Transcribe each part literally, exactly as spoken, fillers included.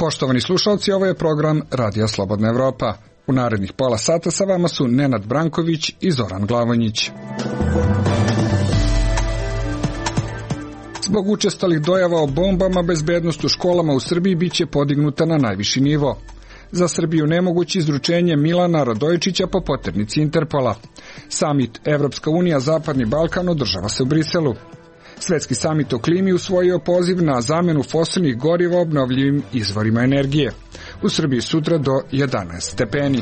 Poštovani slušalci, ovo je program Radija Slobodna Evropa. U narednih pola sata sa vama su Nenad Branković i Zoran Glavonjić. Zbog učestalih dojava o bombama, bezbednost u školama u Srbiji biće podignuta na najviši nivo. Za Srbiju nemoguće izručenje Milana Radojičića po poternici Interpola. Samit Evropska unija Zapadni Balkan održava se u Briselu. Svetski samit o klimi usvojio poziv na zamenu fosilnih goriva obnovljivim izvorima energije. U Srbiji sutra do jedanaest stepeni.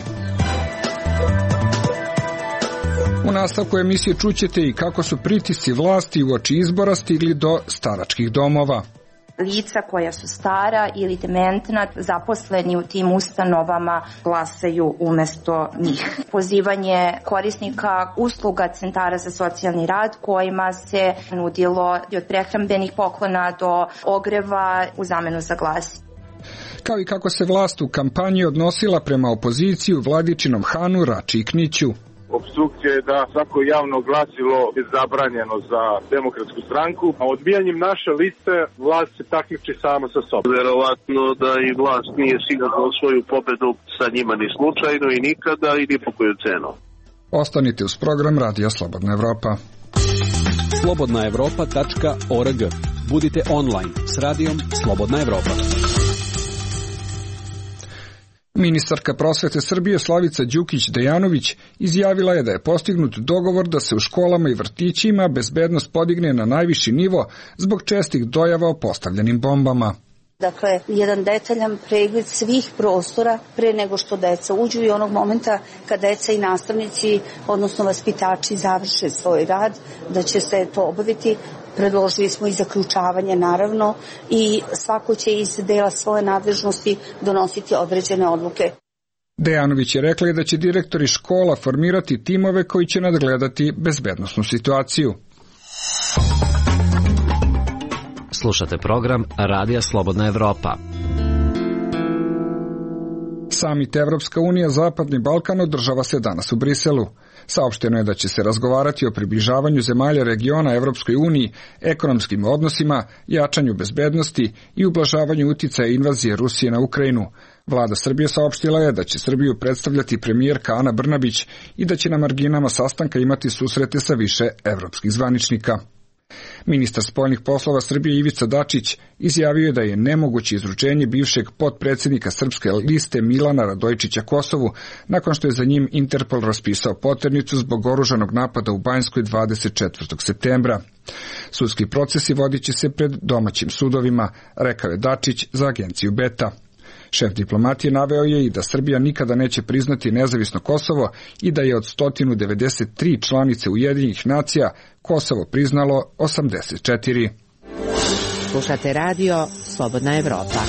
U nastavku emisije čućete i kako su pritisci vlasti uoči izbora stigli do staračkih domova. Lica koja su stara ili dementna, zaposleni u tim ustanovama, glasaju umesto njih. Pozivanje korisnika usluga centara za socijalni rad kojima se nudilo od prehrambenih poklona do ogreva u zamenu za glas. Kao i kako se vlast u kampanji odnosila prema opoziciji u Vladičinom Hanu, Rači i Kniću. Opstrukcija je da svako javno glasilo je zabranjeno za Demokratsku stranku, a odbijanjem naše liste vlast se takmiči sama sa sobom. Verovatno da i vlast nije sigurno svoju pobedu sa njima ni slučajno i nikada i ni po koju cenu. Ostanite uz program Radija Slobodna Evropa. slobodna evropa tačka org. Budite online s Radijom Slobodna Evropa. Ministarka prosvete Srbije Slavica Đukić-Dejanović izjavila je da je postignut dogovor da se u školama i vrtićima bezbednost podigne na najviši nivo zbog čestih dojava o postavljenim bombama. Dakle, jedan detaljan pregled svih prostora pre nego što deca uđu i onog momenta kad deca i nastavnici, odnosno vaspitači, završe svoj rad, da će se to obaviti. Predložili smo i zaključavanje, naravno, i svako će iz dela svoje nadležnosti donositi određene odluke. Dejanović je rekla da će direktori škola formirati timove koji će nadgledati bezbednosnu situaciju. Slušate program Radija Slobodna Evropa. Samit Evropska unija Zapadni Balkan održava se danas u Briselu. Saopšteno je da će se razgovarati o približavanju zemalja regiona Evropskoj uniji, ekonomskim odnosima, jačanju bezbednosti i ublažavanju uticaja invazije Rusije na Ukrajinu. Vlada Srbije saopštila je da će Srbiju predstavljati premijerka Ana Brnabić i da će na marginama sastanka imati susrete sa više evropskih zvaničnika. Ministar spoljnih poslova Srbije Ivica Dačić izjavio je da je nemoguće izručenje bivšeg potpredsjednika srpske liste Milana Radojičića Kosovu nakon što je za njim Interpol raspisao poternicu zbog oružanog napada u Banjskoj dvadeset četvrtog septembra. Sudski procesi vodit će se pred domaćim sudovima, rekao je Dačić za agenciju Beta. Šef diplomatije naveo je i da Srbija nikada neće priznati nezavisno Kosovo i da je od sto devedeset tri članice Ujedinjenih nacija Kosovo priznalo osamdeset četiri. Slušate radio Slobodna Evropa.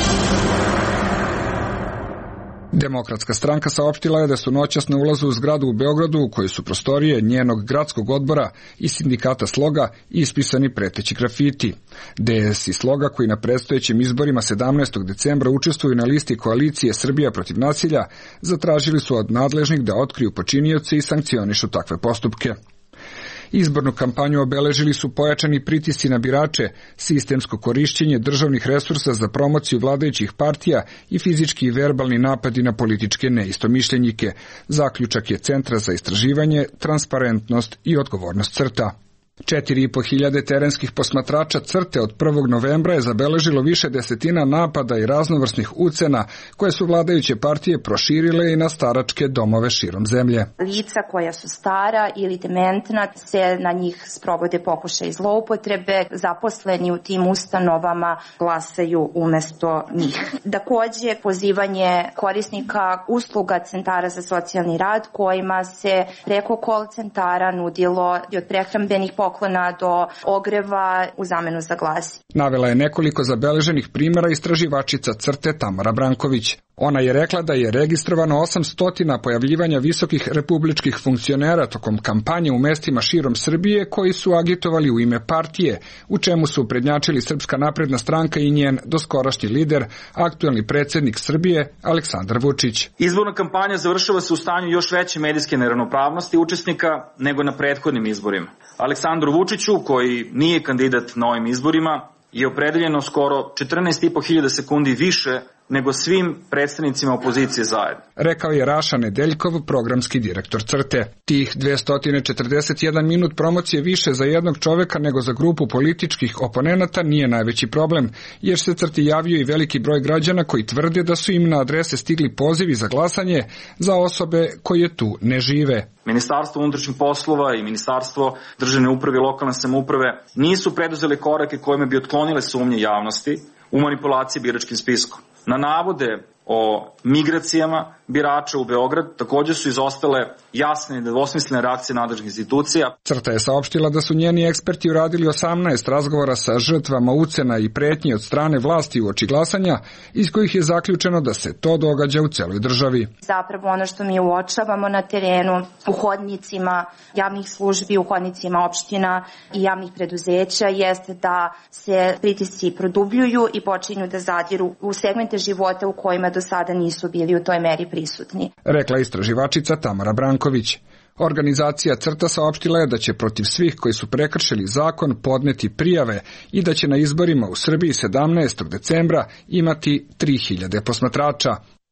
Demokratska stranka saopštila je da su noćas na ulazu u zgradu u Beogradu u kojoj su prostorije njenog gradskog odbora i sindikata Sloga ispisani preteći grafiti. D S i Sloga, koji na predstojećim izborima sedamnaestog decembra učestvuju na listi koalicije Srbija protiv nasilja, zatražili su od nadležnih da otkriju počinioce i sankcionišu takve postupke. Izbornu kampanju obeležili su pojačani pritisci na birače, sistemsko korišćenje državnih resursa za promociju vladajućih partija i fizički i verbalni napadi na političke neistomišljenike. Zaključak je Centra za istraživanje, transparentnost i odgovornost CRTA. Četiri i po hiljade terenskih posmatrača CRTE od prvog novembra je zabeležilo više desetina napada i raznovrsnih ucena koje su vladajuće partije proširile i na staračke domove širom zemlje. Lica koja su stara ili dementna, se na njih sprovode pokušaj zloupotrebe, zaposleni u tim ustanovama glasaju umesto njih. Takođe, pozivanje korisnika usluga centara za socijalni rad kojima se preko call centara nudilo od prehrambenih poklona poklona do ogreva u zamenu za glas. Navela je nekoliko zabeleženih primjera istraživačica CRTE Tamara Branković. Ona je rekla da je registrovano osamsto pojavljivanja visokih republičkih funkcionera tokom kampanje u mestima širom Srbije koji su agitovali u ime partije, u čemu su prednjačili Srpska napredna stranka i njen doskorašnji lider, aktuelni predsjednik Srbije Aleksandar Vučić. Izborna kampanja završava se u stanju još veće medijske neravnopravnosti učesnika nego na prethodnim izborima. Aleksandru Vučiću, koji nije kandidat na ovim izborima, je opredeljeno skoro četrnaest i po hiljada sekundi više nego svim predstavnicima opozicije zajedno. Rekao je Raša Nedeljkov, programski direktor Crte. Tih dvesta četrdeset jedan minut promocije više za jednog čoveka nego za grupu političkih oponenata nije najveći problem, jer se Crti javio i veliki broj građana koji tvrde da su im na adrese stigli pozivi za glasanje za osobe koje tu ne žive. Ministarstvo unutrašnjih poslova i Ministarstvo državne uprave i lokalne samouprave nisu preduzeli korake kojima bi otklonile sumnje javnosti u manipulaciji biračkim spiskom. Na navode o migracijama birača u Beograd također su izostale jasne i nedvosmislene reakcije nadležnih institucija. Crta je saopštila da su njeni eksperti uradili osamnaest razgovora sa žrtvama ucena i pretnji od strane vlasti uoči glasanja, iz kojih je zaključeno da se to događa u celoj državi. Zapravo ono što mi uočavamo na terenu, u hodnicima javnih službi, u hodnicima opština i javnih preduzeća, jeste da se pritisci produbljuju i počinju da zadiru u segmente života u kojima do sada nisu bili u toj meri prisutni. Rekla istraživačica Tamara Branković. Organizacija Crta saopštila je da će protiv svih koji su prekršili zakon podneti prijave i da će na izborima u Srbiji sedamnaestog decembra imati tri hiljade posmatrača.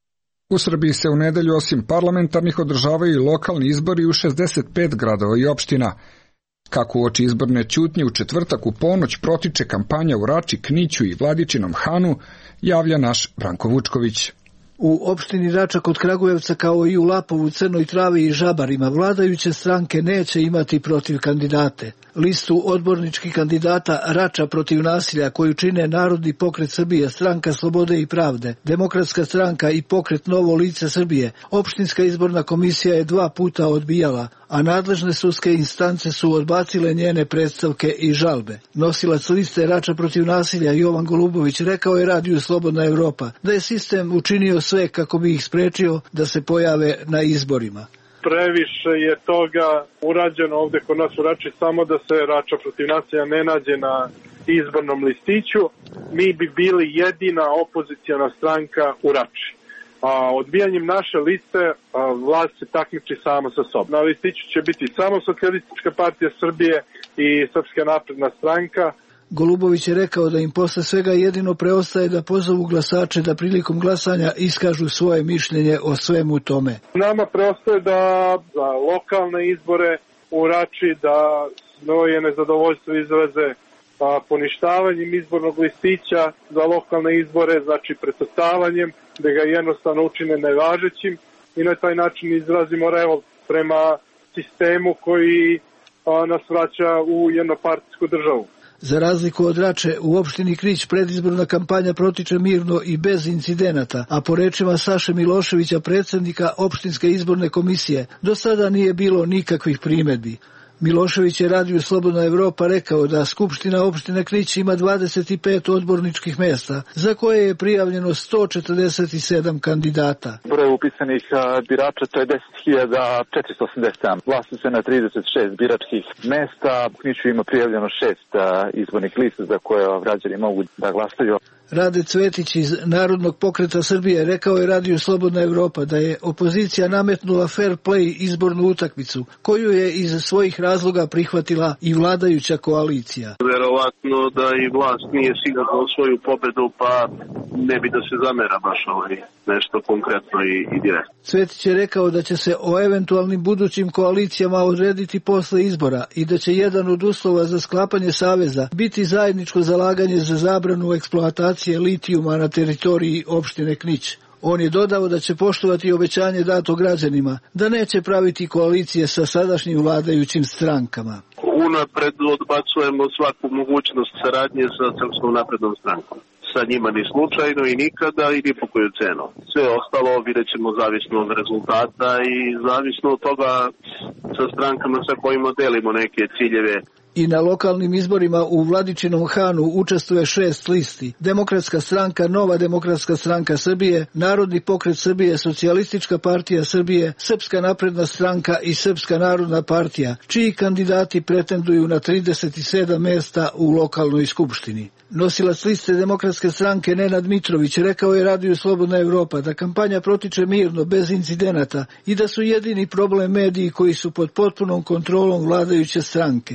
U Srbiji se u nedelju osim parlamentarnih održavaju i lokalni izbori u šezdeset pet gradova i opština. Kako uoči izborne ćutnje u četvrtak u ponoć protiče kampanja u Rači, Kniću i Vladičinom Hanu, javlja naš Branko Vučković. U opštini Rača kod Kragujevca kao i u Lapovu, Crnoj Travi i Žabarima vladajuće stranke neće imati protiv kandidate. Listu odborničkih kandidata Rača protiv nasilja koju čine Narodni pokret Srbije, Stranka slobode i pravde, Demokratska stranka i Pokret Novo lice Srbije, opštinska izborna komisija je dva puta odbijala, a nadležne sudske instance su odbacile njene predstavke i žalbe. Nosilac liste Rača protiv nasilja Jovan Golubović rekao je Radiju Slobodna Evropa da je sistem učinio sve kako bi ih sprečio da se pojave na izborima. Previše je toga urađeno ovde kod nas u Rači, samo da se Rača protiv nasilja ne nađe na izbornom listiću. Mi bi bili jedina opozicijana stranka u Rači. A odbijanjem naše liste a, vlast se takmiči samo sa sobom. Na listiću će biti samo Socijalistička partija Srbije i Srpska napredna stranka. Golubović je rekao da im posle svega jedino preostaje da pozovu glasače da prilikom glasanja iskažu svoje mišljenje o svemu tome. Nama preostaje da za lokalne izbore u Rači da svoje nezadovoljstvo izraze a, poništavanjem izbornog listića za lokalne izbore, znači precrtavanjem, da ga jednostavno učine nevažećim i na taj način izrazimo revolt prema sistemu koji a, nas vraća u jednopartijsku državu. Za razliku od Rače, u opštini Knić predizborna kampanja protiče mirno i bez incidenata, a po rečima Saše Miloševića, predsjednika opštinske izborne komisije, do sada nije bilo nikakvih primedbi. Milošević je Radiju Slobodna Evropa rekao da Skupština opštine Knić ima dvadeset pet odborničkih mesta, za koje je prijavljeno sto četrdeset sedam kandidata. Broj upisanih birača to je deset hiljada četiristo osamdeset sedam. Glasa se na trideset šest biračkih mesta. U Kniću ima prijavljeno šest izbornih lista za koje građani mogu da glasaju. Rade Cvetić iz Narodnog pokreta Srbije rekao je Radiju Slobodna Evropa da je opozicija nametnula fair play izbornu utakmicu, koju je iz svojih razloga prihvatila i vladajuća koalicija. Verovatno da i vlast nije sigurna u svoju pobedu, pa ne bi da se zamera baš ovaj nešto konkretno i, i direktno. Cvetić je rekao da će se o eventualnim budućim koalicijama odrediti posle izbora i da će jedan od uslova za sklapanje saveza biti zajedničko zalaganje za zabranu eksploatacije litijuma na teritoriji opštine Knić. On je dodao da će poštovati obećanje dato građanima, da neće praviti koalicije sa sadašnjim vladajućim strankama. Unapred odbacujemo svaku mogućnost saradnje sa Srpskom naprednom strankom. Sa njima ni slučajno i nikada i ni po koju cenu. Sve ostalo vidjet ćemo zavisno od rezultata i zavisno od toga sa strankama sa kojima delimo neke ciljeve. I na lokalnim izborima u Vladičinom Hanu učestvuje šest listi. Demokratska stranka, Nova demokratska stranka Srbije, Narodni pokret Srbije, Socijalistička partija Srbije, Srpska napredna stranka i Srpska narodna partija, čiji kandidati pretenduju na trideset sedam mesta u lokalnoj skupštini. Nosilac liste Demokratske stranke Nenad Mitrović rekao je Radiju Slobodna Evropa da kampanja protiče mirno, bez incidenata i da su jedini problem mediji koji su pod potpunom kontrolom vladajuće stranke. Mi smo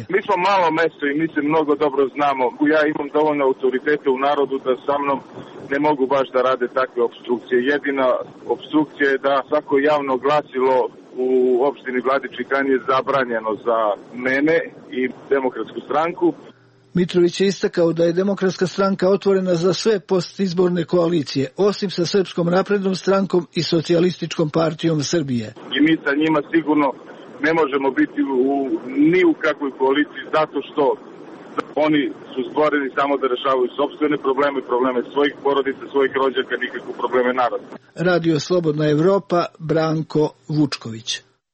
malo mesto i mi se mnogo dobro znamo. Ja imam dovoljno autoriteta u narodu da sa mnom ne mogu baš da rade takve opstrukcije. Jedina opstrukcija je da svako javno glasilo u opštini Vladičin Han je zabranjeno za mene i Demokratsku stranku. Mitrović je istakao da je Demokratska stranka otvorena za sve postizborne koalicije, osim sa Srpskom naprednom strankom i Socijalističkom partijom Srbije. I mi sa njima sigurno ne možemo biti u, ni u kakvoj koaliciji zato što oni su stvoreni samo da rešavaju sopstvene probleme, probleme svojih porodica, svojih rođaka, nikakve probleme naroda. Radio Slobodna Evropa, Branko Vučković.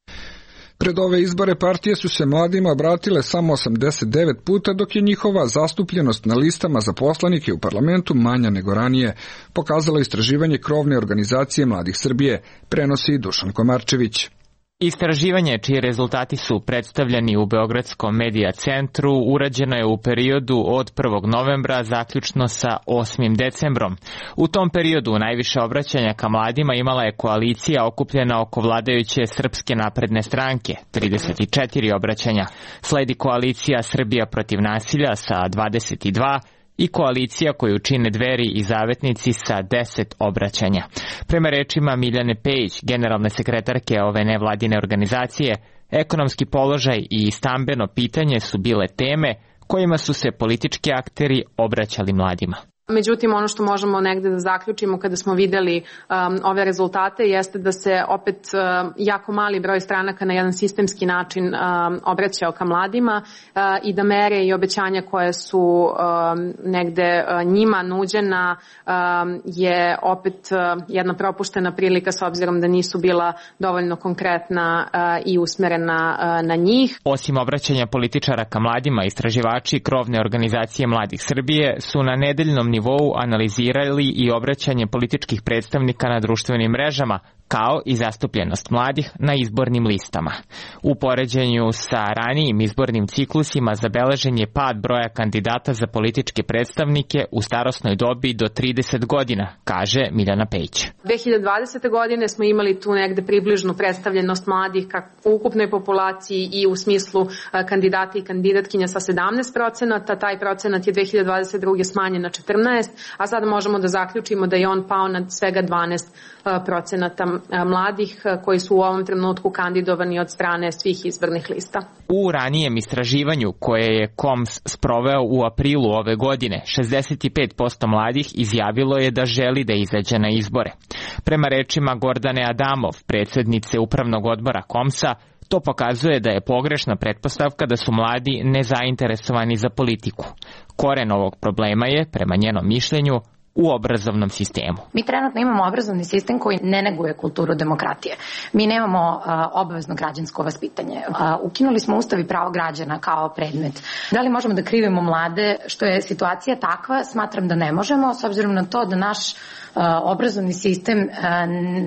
Pred ove izbore partije su se mladima obratile samo osamdeset devet puta, dok je njihova zastupljenost na listama za poslanike u parlamentu manja nego ranije, pokazalo istraživanje krovne organizacije Mladih Srbije, prenosi Dušan Komarčević. Istraživanje, čiji rezultati su predstavljeni u Beogradskom medija centru, urađeno je u periodu od prvog novembra zaključno sa osmim decembrom. U tom periodu najviše obraćanja ka mladima imala je koalicija okupljena oko vladajuće Srpske napredne stranke, trideset četiri obraćanja. Sledi koalicija Srbija protiv nasilja sa dvadeset dva i koalicija koju čine Dveri i Zavetnici sa deset obraćanja. Prema rečima Miljane Pejić, generalne sekretarke ove nevladine organizacije, ekonomski položaj i stambeno pitanje su bile teme kojima su se politički akteri obraćali mladima. Međutim, ono što možemo negde da zaključimo kada smo videli um, ove rezultate jeste da se opet uh, jako mali broj stranaka na jedan sistemski način um, obraćao ka mladima uh, i da mere i obećanja koje su um, negde uh, njima nuđena um, je opet uh, jedna propuštena prilika s obzirom da nisu bila dovoljno konkretna uh, i usmerena uh, na njih. Osim obraćanja političara ka mladima, istraživači krovne organizacije Mladih Srbije su na nedeljnom nivou analizirali i obraćanje političkih predstavnika na društvenim mrežama, kao i zastupljenost mladih na izbornim listama. U poređenju sa ranijim izbornim ciklusima zabeležen je pad broja kandidata za političke predstavnike u starosnoj dobi do trideset godina, kaže Miljana Pejić. dve hiljade dvadesete. godine smo imali tu negde približnu predstavljenost mladih u ukupnoj populaciji i u smislu kandidata i kandidatkinja sa sedamnaest procenata. Taj procenat je dve hiljade dvadeset druge. smanjen na četrnaest, a sada možemo da zaključimo da je on pao na svega dvanaest procenata mladih koji su u ovom trenutku kandidovani od strane svih izbornih lista. U ranijem istraživanju koje je K O M S sproveo u aprilu ove godine, šezdeset pet posto mladih izjavilo je da želi da izađe na izbore. Prema rečima Gordane Adamov, predsjednice Upravnog odbora K O M S-a, to pokazuje da je pogrešna pretpostavka da su mladi nezainteresovani za politiku. Koren ovog problema je, prema njenom mišljenju, u obrazovnom sistemu. Mi trenutno imamo obrazovni sistem koji ne neguje kulturu demokratije. Mi nemamo a, obavezno građansko vaspitanje. A, ukinuli smo Ustav i pravo građana kao predmet. Da li možemo da krivimo mlade što je situacija takva? Smatram da ne možemo, s obzirom na to da naš a, obrazovni sistem a,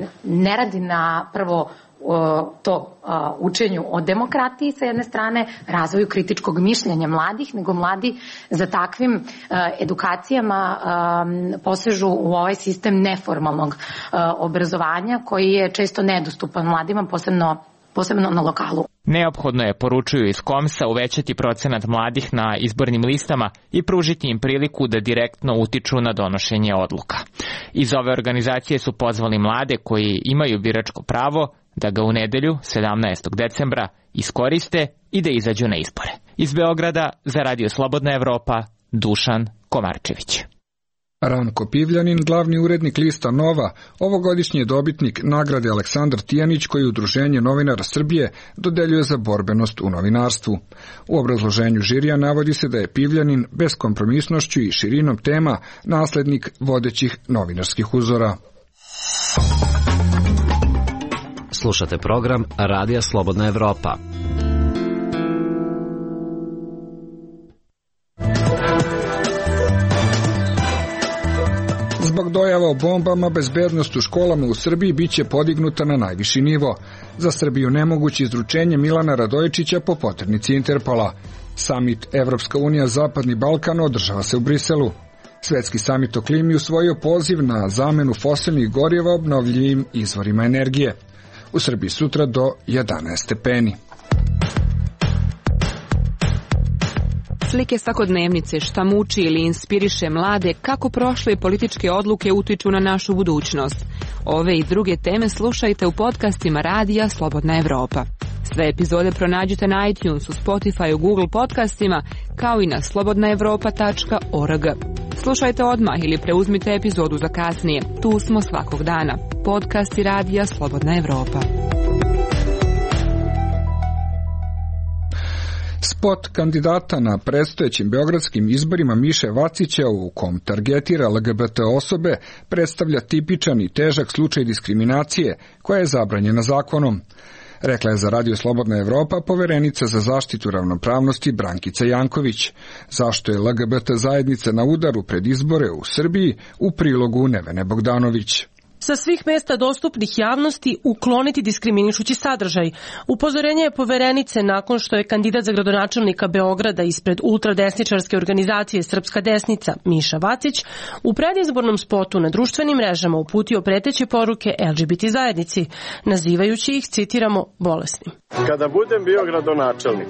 ne radi na prvo to a, učenju o demokratiji sa jedne strane, razvoju kritičkog mišljenja mladih, nego mladi za takvim a, edukacijama a, posežu u ovaj sistem neformalnog a, obrazovanja koji je često nedostupan mladima, posebno posebno na lokalu. Neophodno je, poručuju iz K O M S-a, uvećati procenat mladih na izbornim listama i pružiti im priliku da direktno utiču na donošenje odluka. Iz ove organizacije su pozvali mlade koji imaju biračko pravo da ga u nedelju, sedamnaestog decembra, iskoriste i da izađu na izbore. Iz Beograda za Radio Slobodna Evropa, Dušan Komarčević. Ranko Pivljanin, glavni urednik lista Nova, ovogodišnji je dobitnik nagrade Aleksandar Tijanić koji Udruženje novinara Srbije dodeljuje za borbenost u novinarstvu. U obrazloženju žirija navodi se da je Pivljanin beskompromisnošću i širinom tema naslednik vodećih novinarskih uzora. Slušate program Radija Slobodna Evropa. Zbog dojava o bombama, bezbednost u školama u Srbiji biće podignuta na najviši nivo. Za Srbiju nemoguće izručenje Milana Radojičića po poternici Interpola. Samit Evropska unija Zapadni Balkan održava se u Briselu. Svetski samit o klimi usvojio poziv na zamenu fosilnih goriva obnovljivim izvorima energije. U Srbiji sutra do jedanaest stepeni. Slike svakodnevnice, šta muči ili inspiriše mlade, kako prošle političke odluke utiču na našu budućnost. Ove i druge teme slušajte u podcastima Radija Slobodna Evropa. Sve epizode pronađite na iTunesu, Spotify, Google podcastima, kao i na slobodna evropa tačka org. Slušajte odmah ili preuzmite epizodu za kasnije. Tu smo svakog dana. Podcasti Radija Slobodna Evropa. Spot kandidata na predstojećim beogradskim izborima Miše Vacića, u kom targetira L G B T osobe, predstavlja tipičan i težak slučaj diskriminacije koja je zabranjena zakonom. Rekla je za Radio Slobodna Evropa poverenica za zaštitu ravnopravnosti Brankica Janković. Zašto je L G B T zajednica na udaru pred izbore u Srbiji, u prilogu Nevene Bogdanović. Sa svih mesta dostupnih javnosti ukloniti diskriminišući sadržaj. Upozorenje je poverenice nakon što je kandidat za gradonačelnika Beograda ispred ultradesničarske organizacije Srpska desnica Miša Vacić u predizbornom spotu na društvenim mrežama uputio preteće poruke L G B T zajednici, nazivajući ih, citiramo, bolesnim. Kada budem bio gradonačelnik,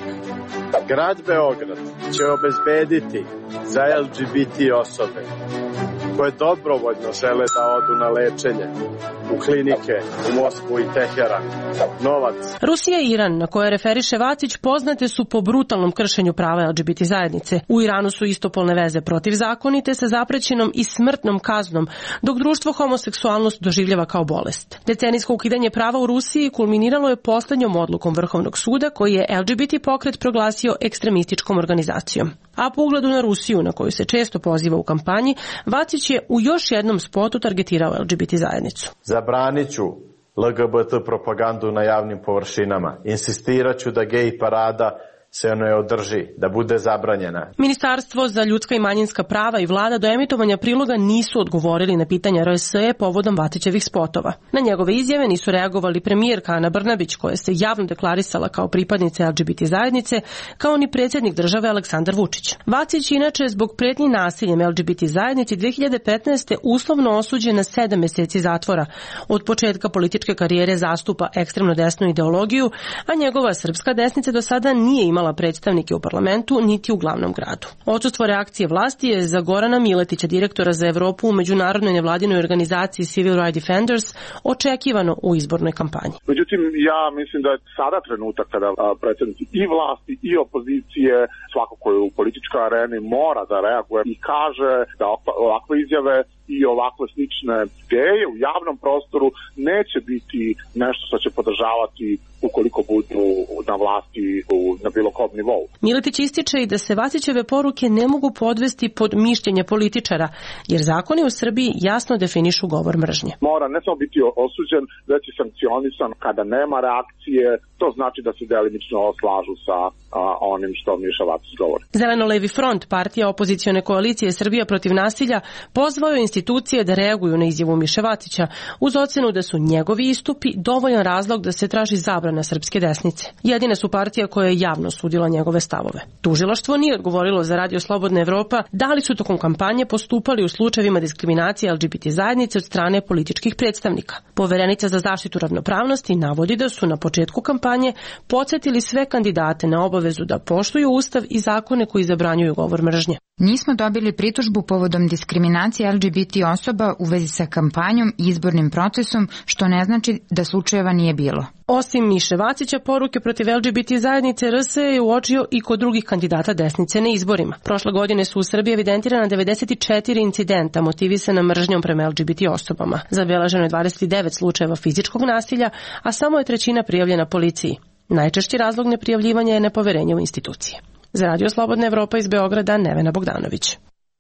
grad Beograd će obezbediti za L G B T osobe koje dobrovoljno žele da odu na lečenje u klinike u Moskvu i Teheran novac. Rusija i Iran, na koje referiše Vacić, poznate su po brutalnom kršenju prava L G B T zajednice. U Iranu su istopolne veze protivzakonite sa zaprećenom i smrtnom kaznom, dok društvo homoseksualnost doživljava kao bolest. Decenijsko ukidanje prava u Rusiji kulminiralo je poslednjom odlukom Vrhovnog suda koji je L G B T pokret proglasio ekstremističkom organizacijom. A po ugledu na Rusiju, na koju se često poziva u kampanji, Vacić je u još jednom spotu targetirao L G B T zajednicu. Zabranit ću L G B T propagandu na javnim površinama. Insistirat ću da gej parada se ne održi, da bude zabranjena. Ministarstvo za ljudska i manjinska prava i vlada do emitovanja priloga nisu odgovorili na pitanja R S E povodom Vacićevih spotova. Na njegove izjave nisu reagovali premijerka Ana Brnabić, koja se javno deklarisala kao pripadnica L G B T zajednice, kao ni predsjednik države Aleksandar Vučić. Vacić inače zbog pretnji nasiljem L G B T zajednici dve hiljade petnaeste. uslovno osuđen na sedam meseci zatvora. Od početka političke karijere zastupa ekstremno desnu ideologiju, a njegova Srpska desnica do sada nije imala predstavnike u parlamentu niti u glavnom gradu. Odsustvo reakcije vlasti je za Gorana Miletića, direktora za Evropu u međunarodnoj nevladinoj organizaciji Civil Rights Defenders, očekivano u izbornoj kampanji. Međutim, ja mislim da je sada trenutak kada predstavnici i vlasti i opozicije, svako ko je u političkoj areni, mora da reaguje i kaže da ovakve izjave i ovakve slične ideje u javnom prostoru neće biti nešto što će podržavati ukoliko budu na vlasti na bilo kom nivou. Miletić ističe i da se Vacićeve poruke ne mogu podvesti pod mišljenje političara, jer zakoni u Srbiji jasno definišu govor mržnje. Mora ne samo biti osuđen, već i sankcionisan kada nema reakcije, to znači da se delimično slažu sa a, onim što Miša Vacić govori. Zeleno-levi front, partija opozicione koalicije Srbija protiv nasilja, pozvao je institucije da reaguju na izjavu Miše Vacića, uz ocenu da su njegovi istupi dovoljan razlog da se traži zabrana Srpske desnice. Jedina su partija koja je javno sudila njegove stavove. Tužilaštvo nije odgovorilo za Radio Slobodna Evropa da li su tokom kampanje postupali u slučajevima diskriminacije L G B T zajednice od strane političkih predstavnika. Poverenica za zaštitu ravnopravnosti navodi da su na početku kampanje podsjetili sve kandidate na obavezu da poštuju Ustav i zakone koji zabranjuju govor mržnje. Nismo dobili pritužbu povodom diskriminacije L G B T osoba u vezi sa kampanjom i izbornim procesom, što ne znači da slučajeva nije bilo. Osim Miše Vacića, poruke protiv L G B T zajednice R S E je uočio i kod drugih kandidata desnice na izborima. Prošle godine su u Srbiji evidentirana devedeset četiri incidenta motivisana mržnjom prema L G B T osobama. Zabeleženo je dvadeset devet slučajeva fizičkog nasilja, a samo je trećina prijavljena policiji. Najčešći razlog neprijavljivanja je nepoverenje u institucije. Za Radio Slobodna Evropa iz Beograda, Nevena Bogdanović.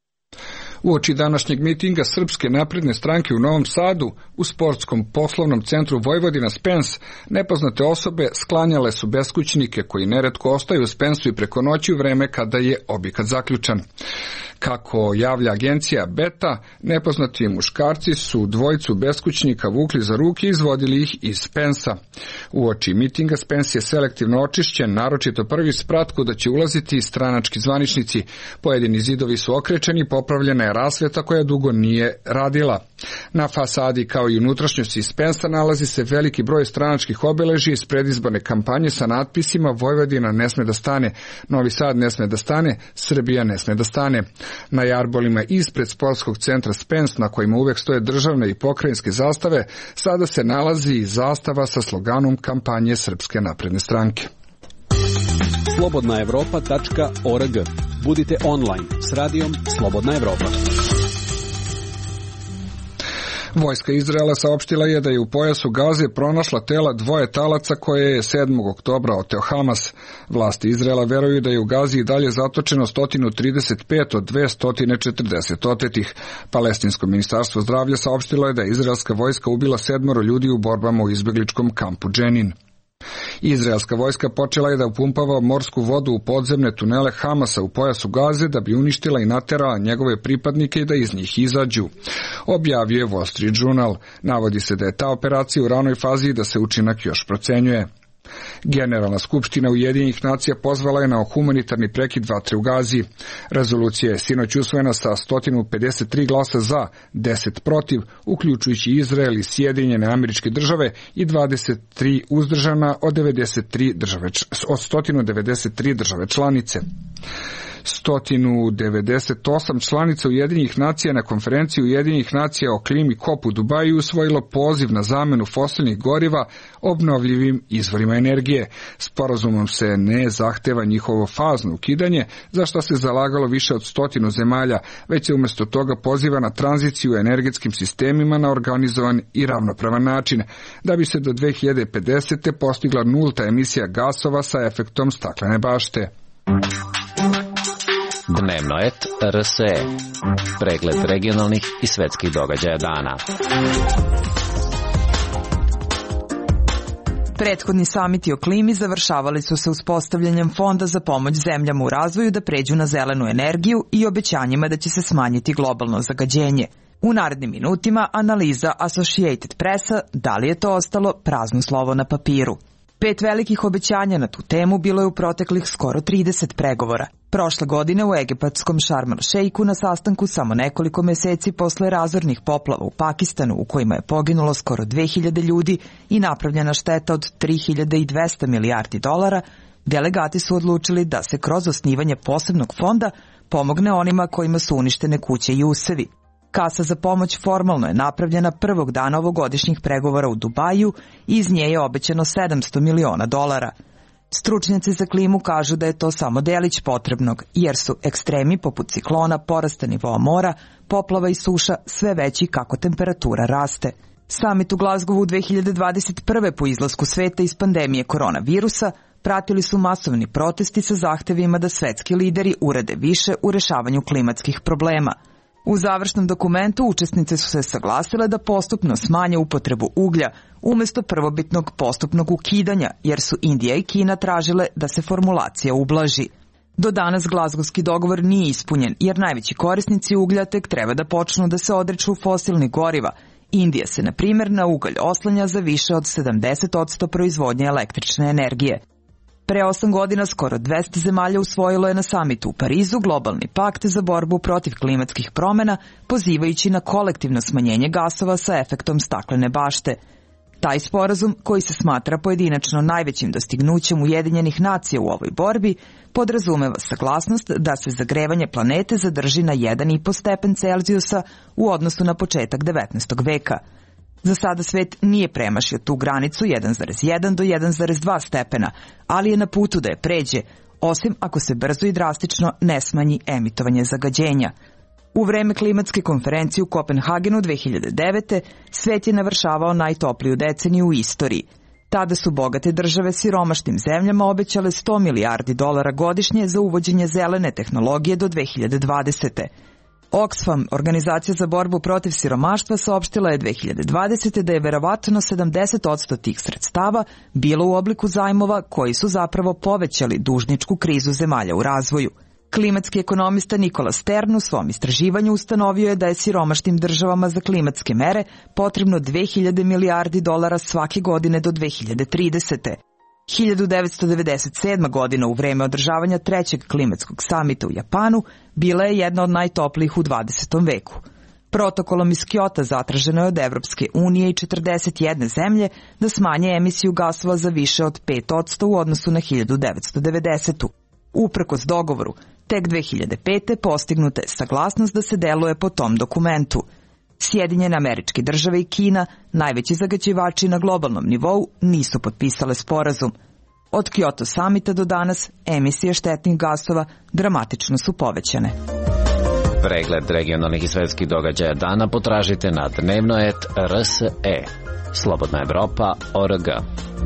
Uoči današnjeg mitinga Srpske napredne stranke u Novom Sadu, u sportskom poslovnom centru Vojvodina Spens, nepoznate osobe sklanjale su beskućnike koji neretko ostaju u Spensu i preko noći u vreme kada je objekat zaključan. Kako javlja agencija Beta, nepoznati muškarci su dvojicu beskućnika vukli za ruke i izvodili ih iz Spensa. Uoči mitinga Spens je selektivno očišćen, naročito prvi sprat kuda će ulaziti stranački zvaničnici. Pojedini zidovi su okrečeni, popravljena je rasveta koja dugo nije radila. Na fasadi kao i unutrašnjosti Spensa nalazi se veliki broj stranačkih obeležja iz predizborne kampanje sa natpisima Vojvodina ne sme da stane, Novi Sad ne sme da stane, Srbija ne sme da stane. Na jarbolima ispred sportskog centra Spens, na kojima uvek stoje državne i pokrajinske zastave, sada se nalazi i zastava sa sloganom kampanje Srpske napredne stranke. slobodna evropa tačka org. Budite online s radijom Slobodna Evropa. Vojska Izraela saopštila je da je u pojasu Gaze pronašla tela dvoje talaca koje je sedmog oktobra oteo Hamas. Vlasti Izraela veruju da je u Gazi i dalje zatočeno sto trideset pet od dvesta četrdeset otetih. Palestinsko ministarstvo zdravlja saopštilo je da je izraelska vojska ubila sedmoro ljudi u borbama u izbegličkom kampu Dženin. Izraelska vojska počela je da upumpava morsku vodu u podzemne tunele Hamasa u pojasu Gaze da bi uništila i naterala njegove pripadnike i da iz njih izađu. Objavio je Wall Street Journal. Navodi se da je ta operacija u ranoj fazi i da se učinak još procenjuje. Generalna skupština Ujedinjenih nacija pozvala je na humanitarni prekid vatre u Gazi. Rezolucija je sinoć usvojena sa sto pedeset tri glasa za, deset protiv, uključujući Izrael i Sjedinjene Američke Države i dvadeset tri uzdržana od, devedeset tri države, od sto devedeset tri države članice. sto devedeset osam članica Ujedinjenih nacija na konferenciji Ujedinjenih nacija o klimi kop u Dubaju usvojilo poziv na zamenu fosilnih goriva obnovljivim izvorima energije. Sporazumom se ne zahteva njihovo fazno ukidanje, za što se zalagalo više od stotinu zemalja, već se umjesto toga poziva na tranziciju u energetskim sistemima na organizovan i ravnopravan način, da bi se do dve hiljade pedesete postigla nulta emisija gasova sa efektom staklene bašte. Dnevno et R S E. Pregled regionalnih i svetskih događaja dana. Prethodni samiti o klimi završavali su se uspostavljanjem Fonda za pomoć zemljama u razvoju da pređu na zelenu energiju i obećanjima da će se smanjiti globalno zagađenje. U narednim minutima analiza Associated Pressa da li je to ostalo prazno slovo na papiru. Pet velikih obećanja na tu temu bilo je u proteklih skoro trideset pregovora. Prošle godine u egipatskom Šarm el-Šejku na sastanku samo nekoliko meseci posle razornih poplava u Pakistanu u kojima je poginulo skoro dve hiljade ljudi i napravljena šteta od tri hiljade dvesta milijardi dolara, delegati su odlučili da se kroz osnivanje posebnog fonda pomogne onima kojima su uništene kuće i usevi. Kasa za pomoć formalno je napravljena prvog dana ovogodišnjih pregovora u Dubaju i iz nje je obećano sedamsto miliona dolara. Stručnjaci za klimu kažu da je to samo delić potrebnog, jer su ekstremi poput ciklona, porasta nivoa mora, poplava i suša sve veći kako temperatura raste. Samit u Glazgovu u dve hiljade dvadeset prve po izlasku sveta iz pandemije koronavirusa pratili su masovni protesti sa zahtevima da svetski lideri urade više u rešavanju klimatskih problema. U završnom dokumentu učesnice su se saglasile da postupno smanje upotrebu uglja umesto prvobitnog postupnog ukidanja, jer su Indija i Kina tražile da se formulacija ublaži. Do danas glazgovski dogovor nije ispunjen, jer najveći korisnici uglja tek treba da počnu da se odriču fosilnih goriva. Indija se, na primjer, na ugalj oslanja za više od sedamdeset posto proizvodnje električne energije. Pre osam godina skoro dvesta zemalja usvojilo je na samitu u Parizu globalni pakt za borbu protiv klimatskih promena, pozivajući na kolektivno smanjenje gasova sa efektom staklene bašte. Taj sporazum, koji se smatra pojedinačno najvećim dostignućem Ujedinjenih nacija u ovoj borbi, podrazumeva saglasnost da se zagrevanje planete zadrži na jedan i po stepen Celzijusa u odnosu na početak devetnaestog veka. Za sada svet nije premašio tu granicu jedan zarez jedan do jedan zarez dva stepena, ali je na putu da je pređe, osim ako se brzo i drastično ne smanji emitovanje zagađenja. U vreme klimatske konferencije u Kopenhagenu dve hiljade devete svet je navršavao najtopliju deceniju u istoriji. Tada su bogate države siromašnim zemljama obećale sto milijardi dolara godišnje za uvođenje zelene tehnologije do dve hiljade dvadesete. Oxfam, organizacija za borbu protiv siromaštva, saopštila je dve hiljade dvadesete da je verovatno sedamdeset posto tih sredstava bilo u obliku zajmova koji su zapravo povećali dužničku krizu zemalja u razvoju. Klimatski ekonomista Nikola Stern u svom istraživanju ustanovio je da je siromašnim državama za klimatske mere potrebno dve hiljade milijardi dolara svake godine do dve hiljade tridesete. hiljadu devetsto devedeset sedma. godina u vreme održavanja trećeg klimatskog samita u Japanu bila je jedna od najtoplijih u dvadesetom veku. Protokolom iz Kjota zatraženo je od Evropske unije i četrdeset jedne zemlje da smanje emisiju gasova za više od pet posto u odnosu na hiljadu devetsto devedesetu. Uprkos dogovoru, tek dve hiljade pete. postignuta je saglasnost da se deluje po tom dokumentu. Sjedinjene Američke Države i Kina, najveći zagađivači na globalnom nivou, nisu potpisale sporazum. Od Kyoto samita do danas emisije štetnih gasova dramatično su povećane. Pregled regionalnih i svetskih događaja dana potražite na dnevnoet R S E. Slobodna Evropa O R G.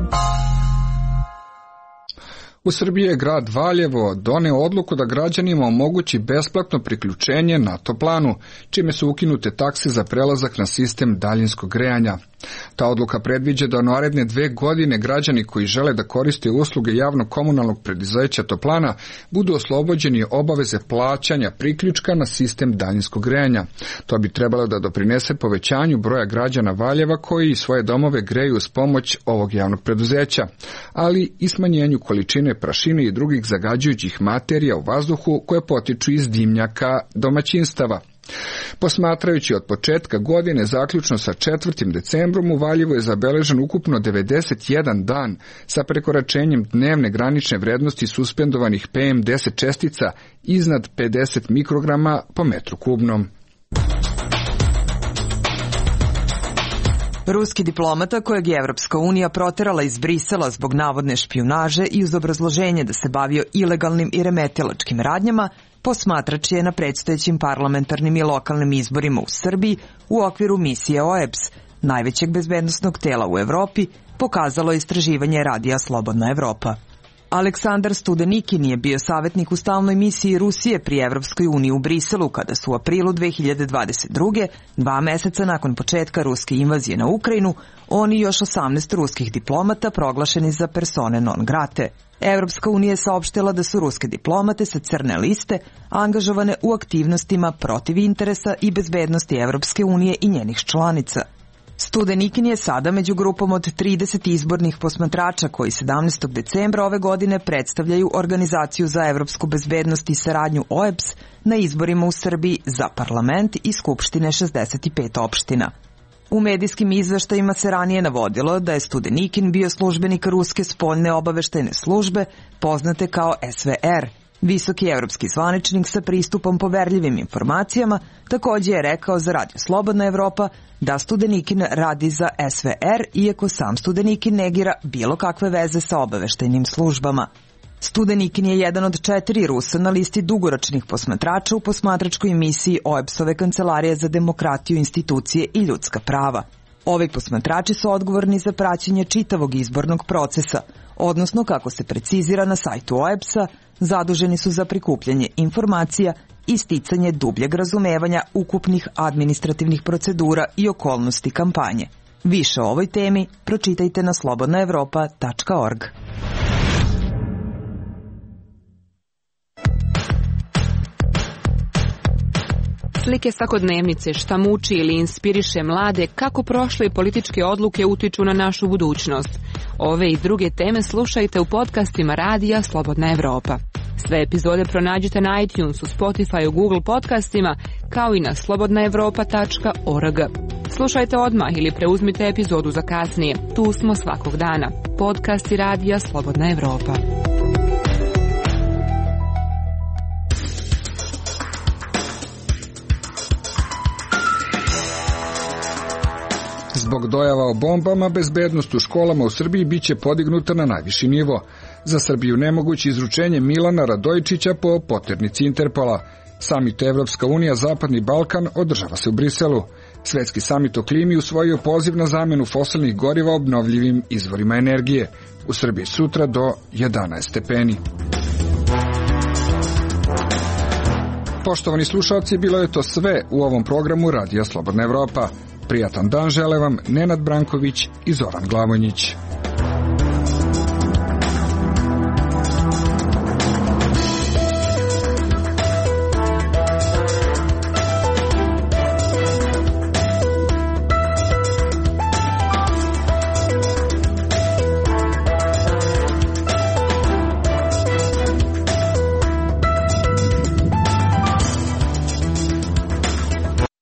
U Srbiji je grad Valjevo doneo odluku da građanima omogući besplatno priključenje na toplanu, čime su ukinute takse za prelazak na sistem daljinskog grejanja. Ta odluka predviđa da u naredne dve godine građani koji žele da koriste usluge javnog komunalnog preduzeća toplana budu oslobođeni obaveze plaćanja priključka na sistem daljinskog grejanja. To bi trebalo da doprinese povećanju broja građana Valjeva koji svoje domove greju uz pomoć ovog javnog preduzeća, ali i smanjenju količine prašine i drugih zagađujućih materija u vazduhu koje potiču iz dimnjaka domaćinstava. Posmatrajući od početka godine zaključno sa četvrtim decembrom u Valjevu je zabeležen ukupno devedeset jedan dan sa prekoračenjem dnevne granične vrednosti suspendovanih P M deset čestica iznad pedeset mikrograma po metru kubnom. Ruski diplomata kojeg je Evropska unija proterala iz Brisela zbog navodne špijunaže i uz obrazloženje da se bavio ilegalnim i remetilačkim radnjama, posmatrač je na predstojećim parlamentarnim i lokalnim izborima u Srbiji u okviru misije O E B S, najvećeg bezbednosnog tela u Evropi, pokazalo istraživanje radija Slobodna Evropa. Aleksandar Studenikin je bio savjetnik u stalnoj misiji Rusije pri Evropskoj uniji u Briselu kada su u aprilu dve hiljade dvadeset druge. dva meseca nakon početka ruske invazije na Ukrajinu, on i još osamnaest ruskih diplomata proglašeni za persone non grate. Evropska unija je saopštila da su ruske diplomate sa crne liste angažovane u aktivnostima protiv interesa i bezbednosti Evropske unije i njenih članica. Studenikin je sada među grupom od trideset izbornih posmatrača koji sedamnaestog decembra ove godine predstavljaju Organizaciju za evropsku bezbednost i saradnju O E B S na izborima u Srbiji za parlament i skupštine šezdeset pet opština. U medijskim izveštajima se ranije navodilo da je Studenikin bio službenik ruske spoljne obaveštajne službe, poznate kao S V R. Visoki evropski zvaničnik sa pristupom poverljivim informacijama takođe je rekao za Radio Slobodna Evropa da Studenikin radi za S V R, iako sam Studenikin negira bilo kakve veze sa obaveštajnim službama. Studenikin je jedan od četiri Rusa na listi dugoročnih posmatrača u posmatračkoj misiji O E B S-ove Kancelarije za demokratiju, institucije i ljudska prava. Ovi posmatrači su odgovorni za praćenje čitavog izbornog procesa, odnosno, kako se precizira na sajtu O E B S-a, zaduženi su za prikupljanje informacija i sticanje dubljeg razumevanja ukupnih administrativnih procedura i okolnosti kampanje. Više o ovoj temi pročitajte na slobodna evropa tačka org. Slike svakodnevnice, šta muči ili inspiriše mlade, kako prošle političke odluke utiču na našu budućnost. Ove i druge teme slušajte u podcastima Radija Slobodna Evropa. Sve epizode pronađite na iTunesu, Spotify, Google podcastima, kao i na slobodna evropa tačka org. Slušajte odmah ili preuzmite epizodu za kasnije. Tu smo svakog dana. Podcasti Radija Slobodna Evropa. Zbog dojava o bombama, bezbednost u školama u Srbiji biće podignuta na najviši nivo. Za Srbiju nemoguće izručenje Milana Radojičića po poternici Interpola. Samit Evropska unija Zapadni Balkan održava se u Briselu. Svetski samit o klimi usvojio poziv na zamenu fosilnih goriva obnovljivim izvorima energije. U Srbiji sutra do jedanaest stepeni. Poštovani slušalci, bilo je to sve u ovom programu Radija Slobodna Evropa. Prijatan dan žele vam Nenad Branković i Zoran Glavonjić.